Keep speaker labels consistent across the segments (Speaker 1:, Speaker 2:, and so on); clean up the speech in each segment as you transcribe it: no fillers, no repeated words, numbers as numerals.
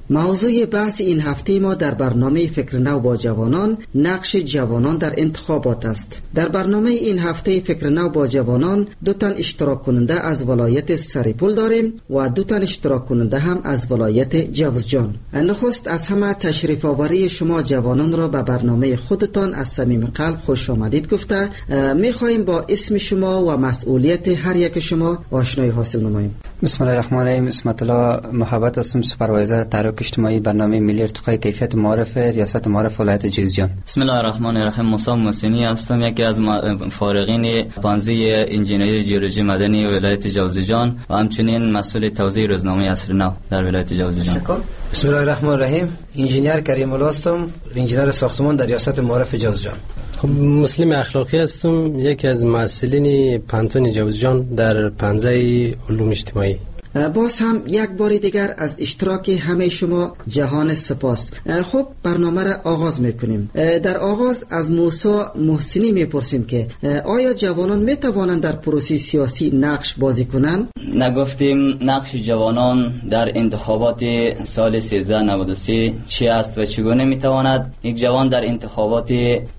Speaker 1: موضوع بحث این هفته ما در برنامه فکر نو با جوانان نقش جوانان در انتخابات است. در برنامه این هفته فکر نو با جوانان 2 تن اشتراک کننده از ولایت سرپل داریم و 2 تن اشتراک کننده هم از ولایت جوزجان. نخست از همه تشریف آوری شما جوانان را به برنامه خودتان از صمیم قلب خوش آمدید گفته می‌خواهیم با اسم شما و مسئولیت هر یک شما آشنایی حاصل نماییم.
Speaker 2: بسم الله الرحمن الرحیم. اسمت الله محبت هستم، سوپروایزر تحریک اجتماعی برنامه ملی ارتقای کیفیت معارف ریاست معارف ولایت جوزجان.
Speaker 3: بسم الله الرحمن الرحیم. موسی محسنی هستم، یکی از فارغین پانزه انجینری ژئولوژی مدنی ولایت جوزجان و همچنین مسئول توزیع روزنامه عصر نو در ولایت جوزجان.
Speaker 4: بسم الله الرحمن الرحیم. انجینر کریم الله هستم، انجینر ساختمان در ریاست معارف جوزجان.
Speaker 5: مسلم اخلاقی هستم، یکی از مسئولین پانتون جوزجان در پنجه علوم اجتماعی.
Speaker 1: باز هم یک بار دیگر از اشتراک همه شما جهان سپاس. خب برنامه را آغاز میکنیم. در آغاز از موسی محسنی میپرسیم که آیا جوانان میتوانند در پروسه سیاسی نقش بازی کنند؟
Speaker 3: نگفتیم نقش جوانان در انتخابات سال 1393 چی است و چگونه میتواند یک جوان در انتخابات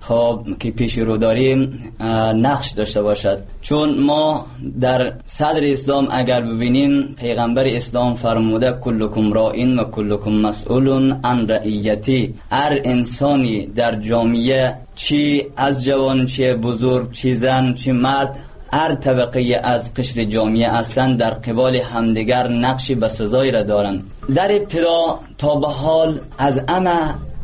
Speaker 3: که پیش رو داریم نقش داشته باشد. چون ما در صدر اسلام اگر ببینیم پیغمبر اسلام فرموده کلکم راعین و کلکم مسئول عن رعیتی. هر انسانی در جامعه، چی از جوان، چی بزرگ، چی زن، چی مرد، هر طبقه از قشر جامعه اصلا در قبال همدیگر نقشی بسزایی را دارند. در ابتدا تا به حال از همه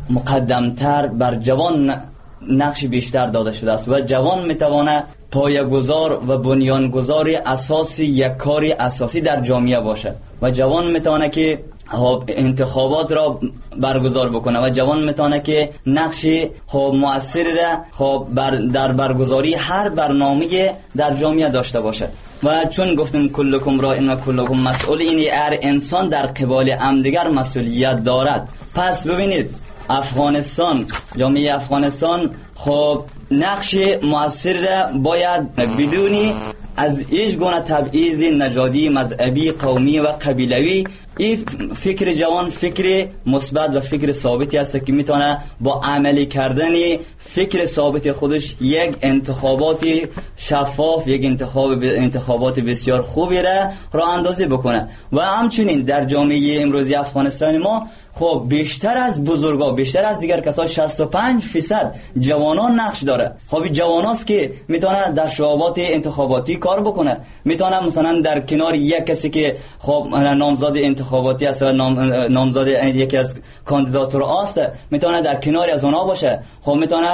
Speaker 3: مقدمتر بر جوان نقش بیشتر داده شده است و جوان میتواند پایه‌گذار و بنیانگذار اساسی یک کاری اساسی در جامعه باشد و جوان میتونه که انتخابات را برگزار بکنه و جوان میتونه که نقش مؤثر را در برگزاری هر برنامه در جامعه داشته باشد. و چون گفتم کلکم راعین و کلکم مسئول، این هر انسان در قبال همدیگر مسئولیت دارد. پس ببینید افغانستان، جامعه افغانستان نقش مؤثر را باید بدونی از هیچ گونه تبعیض نژادی، مذهبی، قومی و قبیلوی. این فکر جوان فکر مثبت و فکر ثابتی است که میتونه با عملی کردن فکر ثابت خودش یک انتخابات شفاف، یک انتخابات بسیار خوبی را راه اندازی بکنه. و همچنین در جامعه امروزی افغانستان ما بیشتر از بزرگا، بیشتر از دیگر کسا 65% جوانان نقش داره. جواناست که میتونه در شعبات انتخاباتی کار بکنه، میتونه مثلا در کنار یک کسی که نامزد انتخاباتی است و نامزد یکی از کاندیداتورها است، میتونه در کنار از اونها باشه. میتونه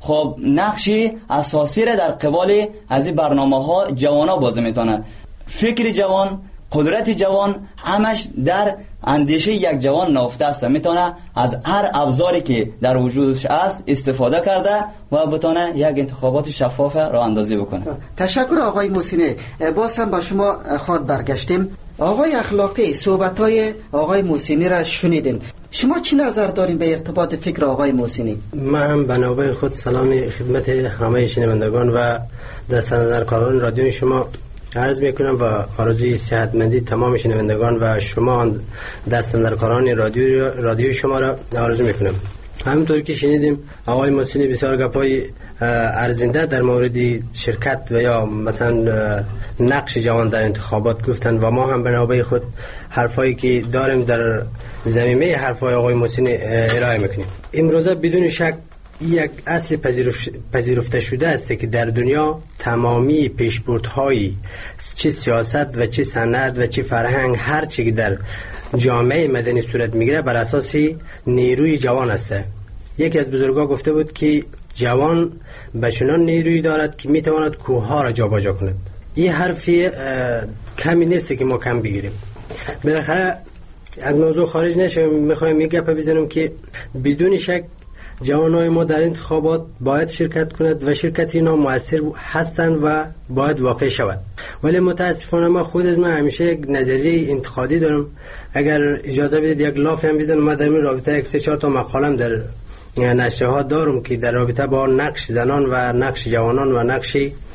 Speaker 3: نقشی اساسی را در قبال از این برنامه‌ها جوانا بازی میتونه. فکر جوان، قدرت جوان همش در اندیشه یک جوان نهفته است. میتونه از هر ابزاری که در وجودش است استفاده کرده و بتونه یک انتخابات شفاف راه اندازی بکنه.
Speaker 1: تشکر آقای محسنی. باز هم با شما خود برگشتیم. آقای اخلاقی، صحبت‌های آقای محسنی را شنیدیم. شما چی نظر دارین به ارتباط فکر آقای محسنی؟
Speaker 5: من هم به نوبه خود سلام خدمت همه شنوندگان و دستاندرکاران رادیو شما عرض میکنم و آرزوی صحتمندی تمام شنوندگان و شما دستاندرکاران رادیو شما را آرزو میکنم. همونطور که شنیدیم آقای محسنی بسیار گپای ارزنده در مورد شرکت و یا مثلا نقش جوان در انتخابات گفتن و ما هم به نوبه خود حرفایی که داریم در زمینه حرفای آقای محسنی ارائه میکنیم. امروزه بدون شک یک اصل پذیرفته شده است که در دنیا تمامی پیشبردهای چه سیاست و چه صنعت و چه فرهنگ هر چی که در جامعه مدنی صورت میگیره بر اساس نیروی جوان است. یکی از بزرگان گفته بود که جوان به چنان نیرویی دارد که میتواند کوهها را جابجا کند. این حرفی کمی نیست که ما کم بگیریم. بالاخره از موضوع خارج نشیم، میخوایم یک گپ بزنم که بدون شک جوانای ما در انتخابات باید شرکت کند و شرکت اینا مؤثر هستند و باید واقع شود. ولی متاسفانه ما خود از من همیشه یک نظریه انتقادی دارم. اگر اجازه بدید یک لاف هم بزنم. ما در این رابطه یک 3-4 تا مقالم در نشریه‌ها دارم که در رابطه با نقش زنان و نقش جوانان و نقش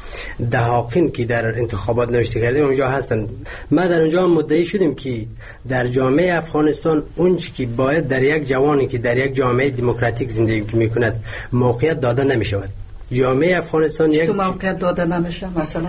Speaker 5: دهاقین که در انتخابات نوشته کردیم اونجا هستن. ما در اونجا مدعی شدیم که در جامعه افغانستان اونچه که باید در یک جوانی که در یک جامعه دموکراتیک زندگی میکند موقعیت داده نمیشود. جامعه افغانستان یک
Speaker 1: موقعیت داده نمیشه. مثلا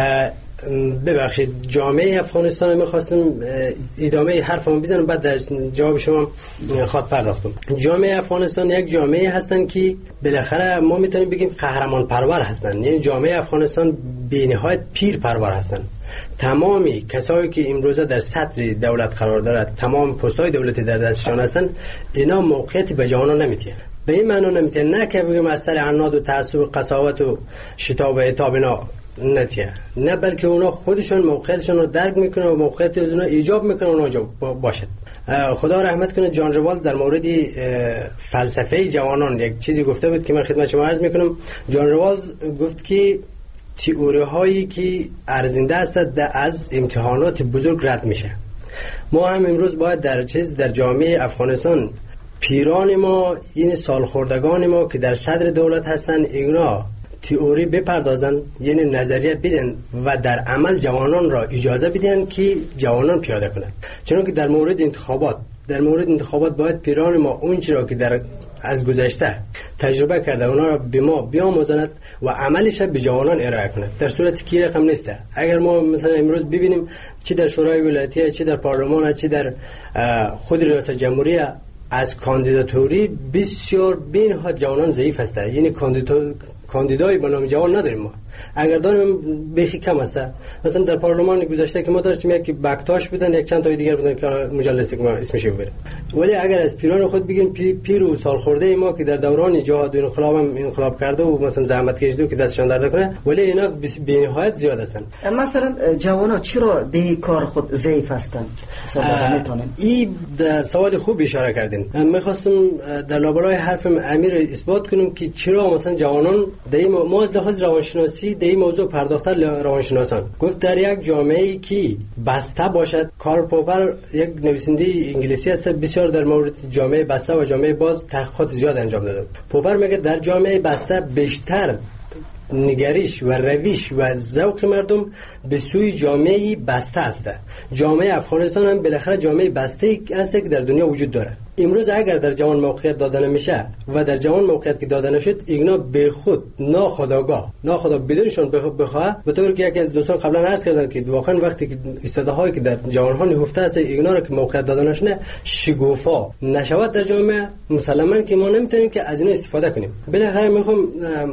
Speaker 5: ببخشید، جامعه افغانستان میخواستم ادامه حرفمو بزنم بعد در جواب شما خواهد پرداختم. جامعه افغانستان یک جامعه هستن که بالاخره ما میتونیم بگیم قهرمان پرور هستن. یعنی جامعه افغانستان بی‌نهایت پیر پرور هستن. تمامی کسایی که امروزه در سطح دولت قرار دارد، تمام پست‌های دولتی در دستشان هستن، اینا موقعیت به جوانان نمیتین. به این معنی نمیتین نه که بگیم از سر عناد و تعصب و قساوت و شتاب و عتاب اینا نتیه، نه، بلکه اونا خودشون موقعیتشون رو درک میکنن و موقعیت اونا ایجاب میکنن اونجا باشد. خدا رحمت کنه جان روالد در مورد فلسفه جوانان یک چیزی گفته بود که من خدمت شما عرض میکنم. جان روالد گفت که تئوری هایی که ارزنده است از امتحانات بزرگ رد میشه. ما هم امروز باید در جامعه افغانستان پیران ما، این سالخوردگان ما که در صدر دولت هستن، اینا تئوری بپردازن، یعنی نظریه بدن و در عمل جوانان را اجازه بدن که جوانان پیاده کنند. چون که در مورد انتخابات باید پیران ما اونچه را که در از گذشته تجربه کرده اونا را به ما بیاموزند و عملش به جوانان ارائه کند. در صورتی که رقم نیسته. اگر ما مثلا امروز ببینیم چی در شورای ولایتی، چی در پارلمان، چی در خود ریاست جمهوری، از کاندیداتوری بسیار بین‌ها جوانان ضعیف هستند. یعنی کاندیدای به نام جوان نداریم ما. اگر داریم بخی کم است. مثلا در پارلمان گذشته که ما داشتیم یک بکتاش بودن، یک چند تا دیگر بودن که مجلسی که ما اسمش ببریم. ولی اگر از پیران خود بگیم پیر و سالخورده ما که در دوران جهاد و انقلاب کرده و مثلا زحمت کشیده که دستشان درد کنه، ولی اینا بی‌نهایت زیاد هستند.
Speaker 1: مثلا جوانا چرا به کار خود ضعیف هستند؟
Speaker 5: این سوال خوب اشاره کردین. می‌خواستم در لابلای حرفم امیر اثبات کنم که چرا مثلا جوانان ما از لحاظ روانشناسی در این موضوع پرداختن روانشناسان گفت در یک جامعه‌ای که بسته باشد، کارل پوپر یک نویسنده انگلیسی است، بسیار در مورد جامعه بسته و جامعه باز تحقیقات زیاد انجام داده. پوپر میگه در جامعه بسته بیشتر نگریش و رویش و ذوق مردم به سوی جامعه بسته است. جامعه افغانستان هم بالاخره جامعه بسته است که در دنیا وجود داره. امروز اگر در جوان موقعیت داده نمیشه و در جوان موقعیت که داده نشد، اینا به خود ناخودآگاه بدونشون بخواه، به طوری که یکی از دوستان قبلا عرض کردن که واقعا وقتی که استعدادهایی که در جوانها نهفته است اینا رو که موقعیت داده نشونه شگوفا نشود در جامعه، مسلماً که ما نمیتونیم که از اینا استفاده کنیم. بالاخره میخوام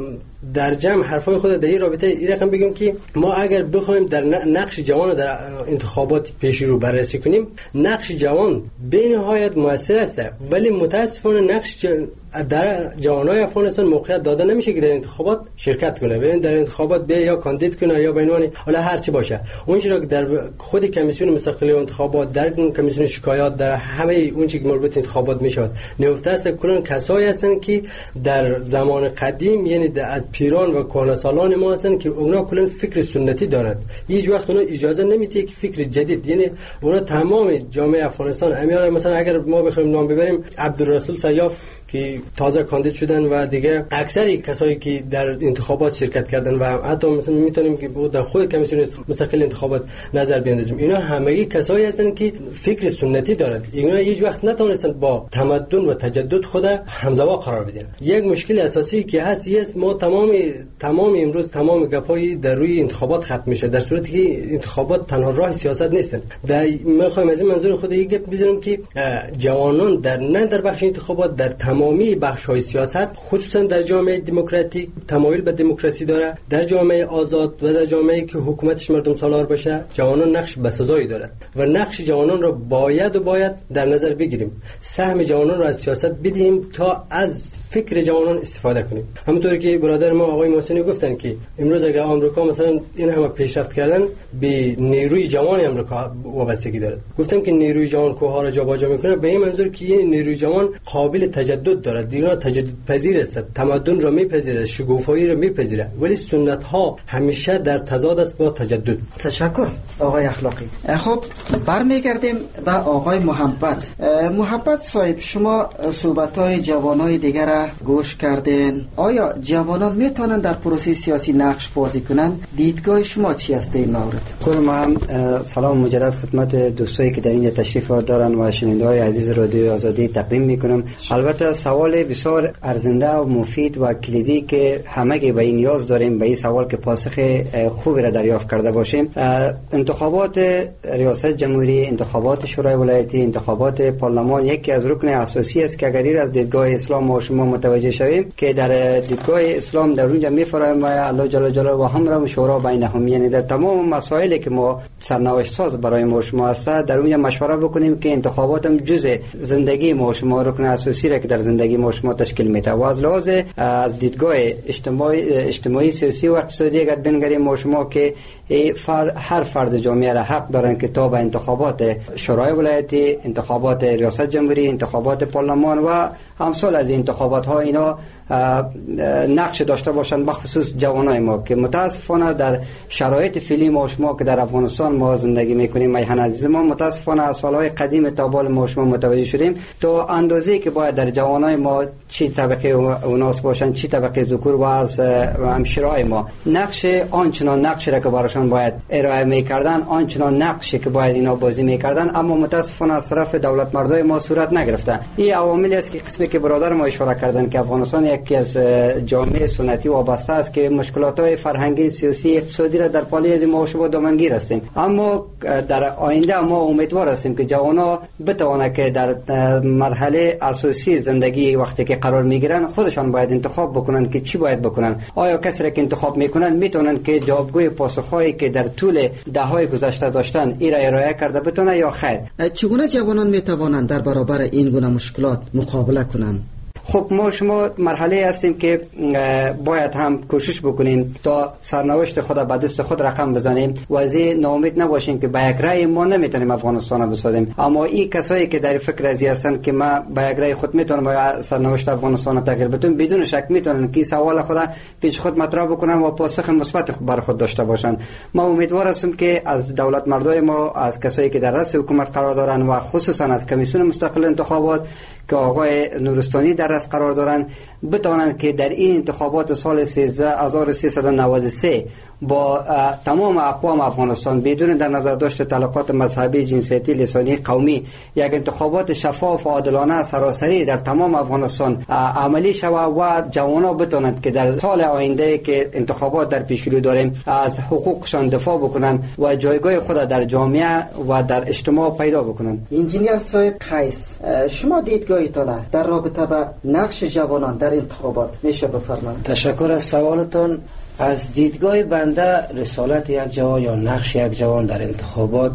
Speaker 5: در جمع حرفای خود در این رابطه این رقم بگم که ما اگر بخوایم در نقش جوان در انتخابات پیش رو بررسی کنیم، نقش جوان بین‌نهایت موثر است، ولی متاسفانه نقش در جوانای افغانستان موقعیت داده نمیشه که در انتخابات شرکت کنه. ببین در انتخابات به یا کاندید کنه یا به عنوان حالا هر چی باشه، اون چیزی که در خود کمیسیون مستقل انتخابات، در کمیسیون شکایات، در همه اون چیزی که مربوط انتخابات میشود نهفته است. کلن کسایی هستن که در زمان قدیم، یعنی از پیران و کهنسالان ما هستن که اونا کلن فکر سنتی دارند. هیچ وقت اونا اجازه نمیده که فکر جدید، یعنی اونا تمام جامعه افغانستان امیال مثلا اگر ما بخوایم نام ببریم عبدالرسول سیاف که تازه کاندید شدن و دیگه اکثری کسایی که در انتخابات شرکت کردن و حتی مثلا میتونیم که در خود کمیسیون مستقل انتخابات نظر بیندازیم، اینا همگی کسایی هستن که فکر سنتی دارند. اینا هیچ وقت نتونستن با تمدن و تجدد خود همزوا قرار بدن. یک مشکل اساسی که هست است ما تمام امروز تمام گپای در روی انتخابات ختم میشه، در صورتی که انتخابات تنها راه سیاست نیستن. میخوایم از این منظور خود یک گپ بزنیم که جوانان در بخش انتخابات در تمامی بخش‌های سیاست، خصوصا در جامعه دموکراتیک تمایل به دموکراسی داره، در جامعه آزاد و در جامعه‌ای که حکومتش مردم سالار باشه، جوانان نقش بسزایی دارند و نقش جوانان را باید در نظر بگیریم. سهم جوانان را از سیاست بدیم تا از فکر جوانان استفاده کنیم. همونطوری که برادر ما آقای محسنی گفتن که امروز اگر آمریکا مثلا این همه پیشرفت کردن به نیروی جوان آمریکا وابستگی داره. گفتم که نیروی جوان کوه‌ها را جابجا میکنه به این منظور که این نیروی جوان قابل تجدد تجدد دارد، دیگر تجدد پذیر است، تمدن را میپذیرد، شکوفایی را میپذیرد، ولی سنت ها همیشه در تضاد است با تجدد.
Speaker 1: تشکر آقای اخلاقی. خب برمیگردیم به آقای محبت صاحب، شما صحبت های جوانای دیگر را گوش کردین. آیا جوانان میتونن در پروسه سیاسی نقش بازی کنن؟ دیدگاه شما چی است این مورد؟
Speaker 2: کل ما هم سلام مجدد خدمت دوستایی که در اینجا تشریف دارن و شنونده‌های عزیز رادیو آزادی تقدیم میکنم. البته سوال بسیار ارزنده و مفید و کلیدی که همه به این نیاز داریم به این سوال که پاسخ خوبی را دریافت کرده باشیم. انتخابات ریاست جمهوری، انتخابات شورای ولایتی، انتخابات پارلمان یکی از رکن اساسی است که اگر از دیدگاه اسلام ما شما متوجه شویم که در دیدگاه اسلام در اونجا می‌فرماید الله جل جلاله و هم شورا بینهم، یعنی در تمام مسائلی که ما سرنوشت ساز برای ما شما است در اونجا مشوره بکنیم که انتخابات هم جزء زندگی ما شما رکن اساسی را که در زندگی ما شما تشکیل میده و از لحاظ از دیدگاه اجتماعی سیاسی و اقتصادی اگر بنگریم ما شما که هر فرد جامعه را حق دارن که تا به انتخابات شورای ولایتی، انتخابات ریاست جمهوری، انتخابات پارلمان و امثال از انتخابات ها اینا نقش داشته باشند، بخصوص جوانای ما که متاسفانه در شرایط فعلی ما شما که در افغانستان ما زندگی میکنیم، میهن عزیز ما متاسفانه از سالهای قدیم تا بال ما شما متوجه شدیم تا اندازه‌ای که باید در جوانای ما چی طبقه اوناس باشند، چی طبقه ذکور و از همشیرای ما نقش آنچنان نقشی را که براشون باید ارائه میکردن، آنچنان نقشی که باید اینا بازی میکردن، اما متاسفانه از طرف دولت مردای ما صورت نگرفته. این عواملی است که قسمی که برادر ما اشاره کردن که افغانستان یکی از جامعه سنتی وابسته است که مشکلات‌های فرهنگی، سیاسی، اقتصادی را در پالیز ما شما دامنگیر هستیم، اما در آینده ما امیدوار هستیم که جوانان بتوانند که در مرحله اساسی زندگی وقتی که قرار میگیرن خودشان باید انتخاب بکنن که چی باید بکنن. آیا کسی را که انتخاب میکنن میتونن که جوابگوی پاسخهایی که در طول دههای گذشته داشتن این را ارائه کرده بتونه یا خیر؟
Speaker 1: چگونه جوانان میتوانند در برابر این گونه مشکلات مقابله کنند؟
Speaker 2: خب ما شما مرحله هستیم که باید هم کوشش بکنیم تا سرنوشت خود به دست خود رقم بزنیم و از این ناامید نباشیم که با یک رأی ما نمیتونیم افغانستان رو بسازیم. اما این کسایی که در فکر ازی هستن که ما با یک رأی خود میتونم سرنوشت افغانستان رو تغییر بدم، بدون شک میتونن که سوال خود پیش خود مطرح بکنن و پاسخ مثبت بر خود داشته باشن. ما امیدوار هستیم که از دولت مردای ما، از کسایی که در رأس حکومت قرار دارن و خصوصا از کمیسیون مستقل انتخابات که آقای نورستانی در رأس قرار دارن بتوانند که در این انتخابات سال 1393 با تمام اقوام افغانستان بدون در نظر داشت تعلقات مذهبی، جنسیتی، لسانی، قومی یک انتخابات شفاف و عادلانه سراسری در تمام افغانستان عملی شود و جوانان بتوانند که در سال آینده که انتخابات در پیش رو داریم از حقوقشان دفاع بکنند و جایگاه خود در جامعه و در اجتماع پیدا بکنند.
Speaker 1: انجینیر صاحب قیس، شما دیدگاهتان در رابطه با نقش جوانان در انتخابات میشه بفرمایید؟
Speaker 4: تشکر از سوالتان. از دیدگاه بنده رسالت یک جوان یا نقش یک جوان در انتخابات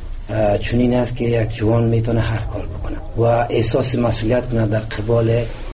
Speaker 4: چنین است که یک جوان میتونه هر کار بکنه و احساس مسئولیت کنه در قبال